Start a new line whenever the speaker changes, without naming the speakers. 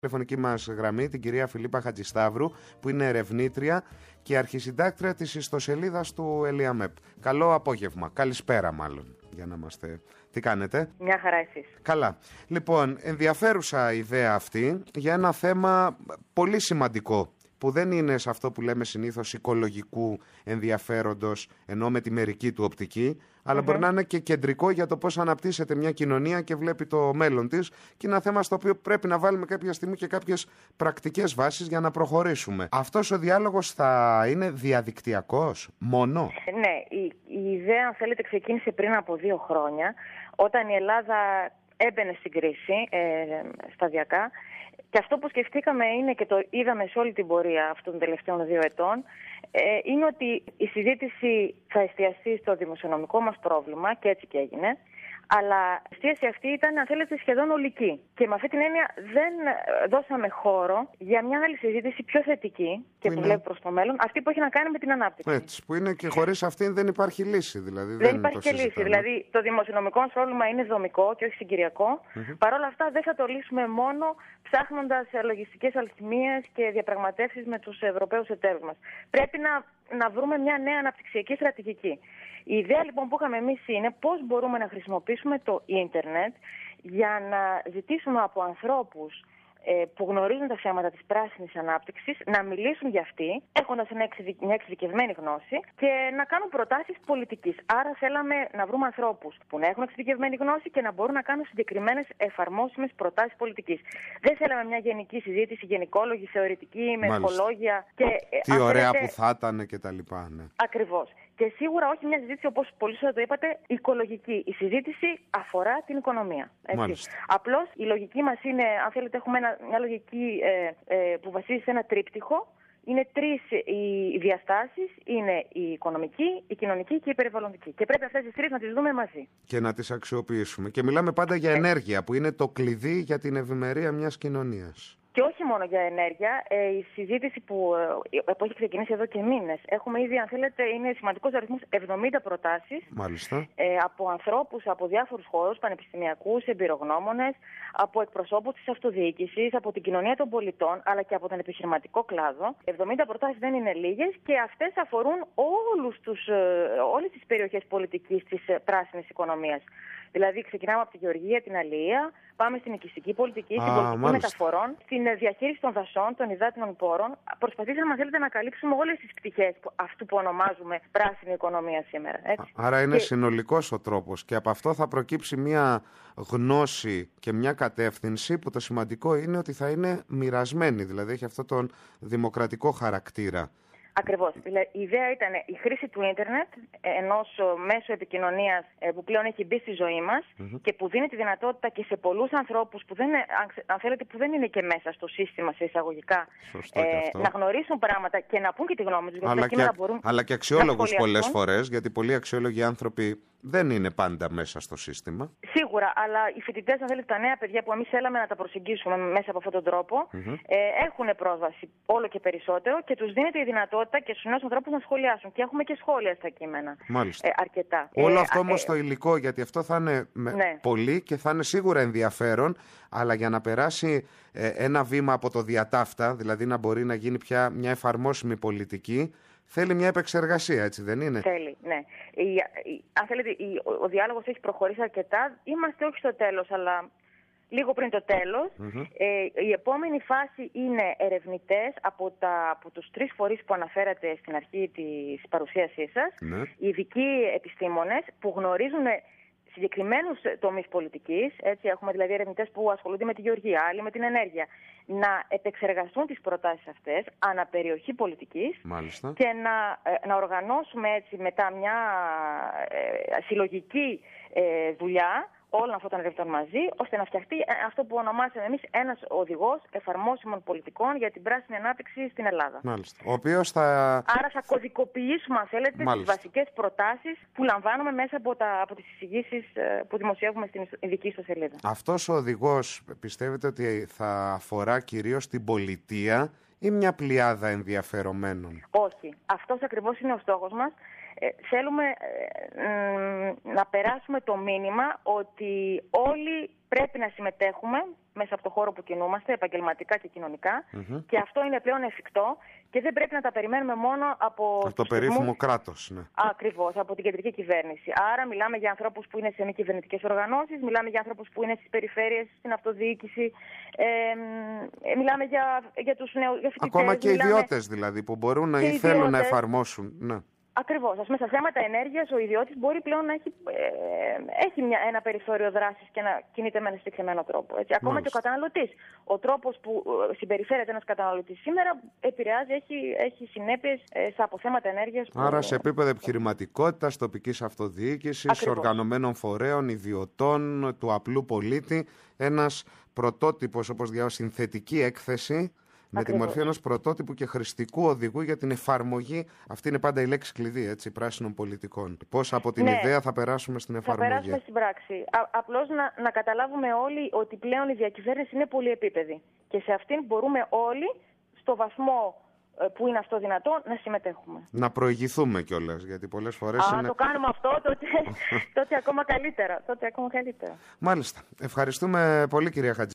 Τηλεφωνική μας γραμμή την κυρία Φιλίππα Χατζησταύρου, που είναι ερευνήτρια και αρχισυντάκτρια της ιστοσελίδας του ΕΛΙΑΜΕΠ. Καλό απόγευμα, καλησπέρα μάλλον, για να είμαστε. Τι κάνετε?
Μια χαρά εσείς.
Καλά. Λοιπόν, ενδιαφέρουσα ιδέα αυτή για ένα θέμα πολύ σημαντικό, που δεν είναι σε αυτό που λέμε συνήθως οικολογικού ενδιαφέροντος, ενώ με τη μερική του οπτική, αλλά μπορεί να είναι και κεντρικό για το πώς αναπτύσσεται μια κοινωνία και βλέπει το μέλλον της, και ένα θέμα στο οποίο πρέπει να βάλουμε κάποια στιγμή και κάποιες πρακτικές βάσεις για να προχωρήσουμε. Αυτός ο διάλογος θα είναι διαδικτυακός μόνο?
Ναι, η ιδέα, αν θέλετε, ξεκίνησε πριν από 2 χρόνια, όταν η Ελλάδα έμπαινε στην κρίση σταδιακά. Και αυτό που σκεφτήκαμε είναι, και το είδαμε σε όλη την πορεία αυτών των τελευταίων 2 ετών, είναι ότι η συζήτηση θα εστιαστεί στο δημοσιονομικό μας πρόβλημα, και έτσι και έγινε. Αλλά η εστίαση αυτή ήταν, αν θέλετε, σχεδόν ολική. Και με αυτή την έννοια δεν δώσαμε χώρο για μια άλλη συζήτηση πιο θετική και που βλέπει προς το μέλλον, αυτή που έχει να κάνει με την ανάπτυξη.
Έτσι, που είναι και χωρίς αυτήν δεν υπάρχει λύση. Δηλαδή,
δεν υπάρχει και λύση. Δηλαδή, το δημοσιονομικό μας πρόβλημα είναι δομικό και όχι συγκυριακό. Παρ' όλα αυτά, δεν θα το λύσουμε μόνο ψάχνοντας λογιστικές αλχημίες και διαπραγματεύσεις με τους Ευρωπαίους εταίρους μας. Πρέπει να βρούμε μια νέα αναπτυξιακή στρατηγική. Η ιδέα λοιπόν που είχαμε εμείς είναι πώς μπορούμε να χρησιμοποιήσουμε το ίντερνετ για να ζητήσουμε από ανθρώπους που γνωρίζουν τα θέματα της πράσινης ανάπτυξης να μιλήσουν για αυτή, έχοντας μια εξειδικευμένη γνώση, και να κάνουν προτάσεις πολιτικής. Άρα θέλαμε να βρούμε ανθρώπους που να έχουν εξειδικευμένη γνώση και να μπορούν να κάνουν συγκεκριμένες εφαρμόσιμες προτάσεις πολιτικής. Δεν θέλαμε μια γενική συζήτηση, γενικόλογη, θεωρητική, με ευχολόγια.
Τι ωραία που θα ήταν και τα λοιπά. Ναι.
Ακριβώς. Και σίγουρα όχι μια συζήτηση, όπως πολύ σωστά το είπατε, οικολογική. Η συζήτηση αφορά την οικονομία. Απλώς η λογική μας είναι, αν θέλετε, έχουμε μια λογική που βασίζεται σε ένα τρίπτυχο. Είναι 3 οι διαστάσεις, είναι η οικονομική, η κοινωνική και η περιβαλλοντική. Και πρέπει αυτές τις 3 να τις δούμε μαζί. Και να τις αξιοποιήσουμε. Και μιλάμε πάντα για ενέργεια, που είναι το κλειδί για την ευημερία μιας κοινωνίας. Και όχι μόνο για ενέργεια, η συζήτηση που έχει ξεκινήσει εδώ και μήνες. Έχουμε ήδη, αν θέλετε, είναι σημαντικός αριθμός, 70 προτάσεις. Μάλιστα. Από ανθρώπους από διάφορους χώρους, πανεπιστημιακούς, εμπειρογνώμονες, από εκπροσώπους της αυτοδιοίκησης, από την κοινωνία των πολιτών, αλλά και από τον επιχειρηματικό κλάδο. 70 προτάσεις δεν είναι λίγες, και αυτές αφορούν όλες τις περιοχές πολιτικής της πράσινης οικονομίας. Δηλαδή, ξεκινάμε από τη γεωργία, την αλληλεία, πάμε στην οικιστική πολιτική, στην πολιτική μεταφορών, στην διαχείριση των δασών, των υδάτινων πόρων. Προσπαθήσαμε, αν θέλετε, να καλύψουμε όλες τις πτυχές αυτού που ονομάζουμε πράσινη οικονομία σήμερα. Έτσι. Άρα είναι συνολικός ο τρόπος, και από αυτό θα προκύψει μια γνώση και μια κατεύθυνση που το σημαντικό είναι ότι θα είναι μοιρασμένη, δηλαδή έχει αυτό τον δημοκρατικό χαρακτήρα. Ακριβώς. Η ιδέα ήταν η χρήση του ίντερνετ, ενός μέσου επικοινωνίας που πλέον έχει μπει στη ζωή μας και που δίνει τη δυνατότητα και σε πολλούς ανθρώπους που αν θέλετε, που δεν είναι και μέσα στο σύστημα, σε εισαγωγικά, να γνωρίσουν πράγματα και να πούν και τη γνώμη τους. Αλλά και αξιόλογους πολλές φορές, γιατί πολλοί αξιόλογοι άνθρωποι δεν είναι πάντα μέσα στο σύστημα. Σίγουρα, αλλά οι φοιτητές, αν θέλετε, τα νέα παιδιά που εμείς θέλαμε να τα προσεγγίσουμε μέσα από αυτόν τον τρόπο, έχουν πρόσβαση όλο και περισσότερο, και τους δίνεται η δυνατότητα και στους νέους ανθρώπους να σχολιάσουν. Και έχουμε και σχόλια στα κείμενα. Μάλιστα. Αρκετά. Όλο αυτό όμως το υλικό, γιατί αυτό θα είναι πολύ και θα είναι σίγουρα ενδιαφέρον, αλλά για να περάσει ένα βήμα από το διατάφτα, δηλαδή να μπορεί να γίνει πια μια εφαρμόσιμη πολιτική, θέλει μια επεξεργασία, έτσι δεν είναι? Θέλει, ναι. Αν θέλετε, ο διάλογος έχει προχωρήσει αρκετά. Είμαστε όχι στο τέλος, αλλά λίγο πριν το τέλος. Η επόμενη φάση είναι ερευνητές από τους 3 φορείς που αναφέρατε στην αρχή της παρουσίασής σας, ειδικοί επιστήμονες που γνωρίζουν συγκεκριμένους τομείς πολιτικής. Έτσι, έχουμε δηλαδή ερευνητές που ασχολούνται με τη γεωργία, άλλοι με την ενέργεια, να επεξεργαστούν τις προτάσεις αυτές αναπεριοχή πολιτικής. Μάλιστα. Και να οργανώσουμε έτσι μετά μια συλλογική δουλειά όλων αυτών των ερευνητών μαζί, ώστε να φτιαχτεί αυτό που ονομάσαμε εμείς ένας οδηγός εφαρμόσιμων πολιτικών για την πράσινη ανάπτυξη στην Ελλάδα. Μάλιστα. Ο οποίος Άρα θα κωδικοποιήσουμε, αν θέλετε, τις βασικές προτάσεις που λαμβάνουμε μέσα από τις εισηγήσεις που δημοσιεύουμε στην ειδική ιστοσελίδα. Αυτός ο οδηγός πιστεύετε ότι θα αφορά κυρίως την πολιτεία ή μια πλειάδα ενδιαφερομένων? Όχι. Αυτός ακριβώς είναι ο στόχος μας. θέλουμε να περάσουμε το μήνυμα ότι όλοι πρέπει να συμμετέχουμε μέσα από το χώρο που κινούμαστε, επαγγελματικά και κοινωνικά, και αυτό είναι πλέον εφικτό και δεν πρέπει να τα περιμένουμε μόνο από
το περίφημο κράτος. Ναι.
Ακριβώς, από την κεντρική κυβέρνηση. Άρα μιλάμε για ανθρώπους που είναι σε μη κυβερνητικές οργανώσεις, μιλάμε για ανθρώπους που είναι στις περιφέρειες, στην αυτοδιοίκηση, μιλάμε για τους νέους φοιτητές.
Ακόμα και ιδιώτες δηλαδή που μπορούν ή θέλουν να εφαρμόσουν. Ναι.
Ακριβώς. Ας πούμε, στα θέματα ενέργειας, ο ιδιώτης μπορεί πλέον να έχει ένα περιθώριο δράσης και να κινείται με ένα συγκεκριμένο τρόπο. Έτσι. Ακόμα και ο καταναλωτής. Ο τρόπος που συμπεριφέρεται ένας καταναλωτής σήμερα επηρεάζει, έχει συνέπειες στα αποθέματα ενέργειας.
Άρα σε επίπεδο επιχειρηματικότητας, τοπικής αυτοδιοίκησης, οργανωμένων φορέων, ιδιωτών, του απλού πολίτη, ένας πρωτότυπος, όπως διάβασα, συνθετική έκθεση. Με τη μορφή ενός πρωτότυπου και χρηστικού οδηγού για την εφαρμογή. Αυτή είναι πάντα η λέξη κλειδί, έτσι, πράσινων πολιτικών. Πώς από την ιδέα θα περάσουμε στην εφαρμογή.
Θα περάσουμε στην πράξη. Απλώς να καταλάβουμε όλοι ότι πλέον η διακυβέρνηση είναι πολυεπίπεδη. Και σε αυτήν μπορούμε όλοι, στο βαθμό που είναι αυτό δυνατό, να συμμετέχουμε. Να
προηγηθούμε κιόλας, γιατί πολλές φορές
είναι... το κάνουμε αυτό, τότε ακόμα καλύτερα. Μάλιστα.
Ευχαριστούμε πολύ, κυρία Χατζη.